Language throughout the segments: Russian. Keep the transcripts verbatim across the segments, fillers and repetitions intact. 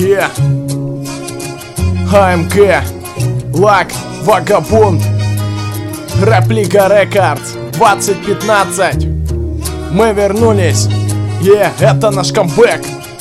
Yeah. АМК, Лак, Вагабунд, Рэп-лига Рекордс двадцать пятнадцать. Мы вернулись. Yeah, это наш камбэк.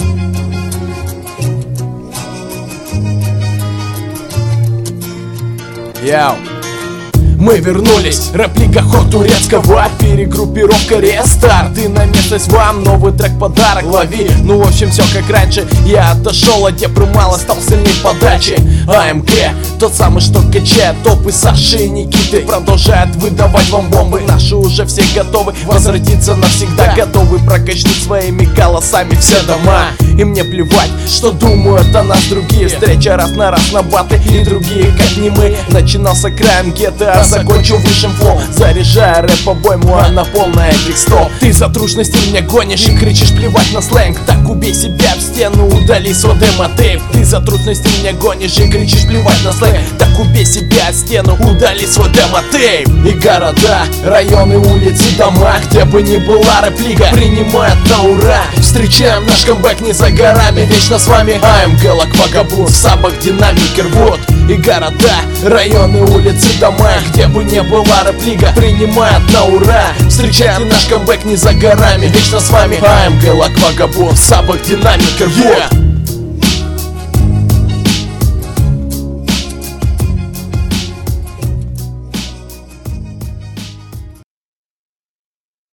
Яу. Мы вернулись, рэп-лига ход турецкого, перегруппировка рестарт. И на местность вам новый трек подарок лови. Ну в общем все как раньше, я отошел от Депрумала, стал сильней подачи. АМК, тот самый, что качает топы Саши и Никиты, продолжает выдавать вам бомбы. Наши уже все готовы возвратиться навсегда, готовы прокачнуть своими голосами все дома. И мне плевать, что думают о нас другие. Встреча раз на раз на баты и другие, как не мы. Начинался краем ГТА, закончил высшим флоу, заряжая рэп по-бойму, а на полное эпик сто. Ты за трушности меня гонишь и кричишь плевать на сленг. Так убей себя в стену, удали свой демо-тейп. Ты за трушности меня гонишь и кричишь плевать на сленг. Так убей себя в стену, удали свой демо-тейп. И города, районы, улицы, дома, где бы ни была рэп-лига, принимает на ура. Встречаем наш камбэк не за горами, вечно с вами АМК, Лак, Вагабунд, Сабах, Динамик, Ирвуд. И города, районы, улицы, дома, где бы ни была рэп-лига, принимает на ура. Встречаем наш камбэк не за горами, вечно с вами АМК, Лак, Вагабунд, Сабах, Динамик, Ирвуд.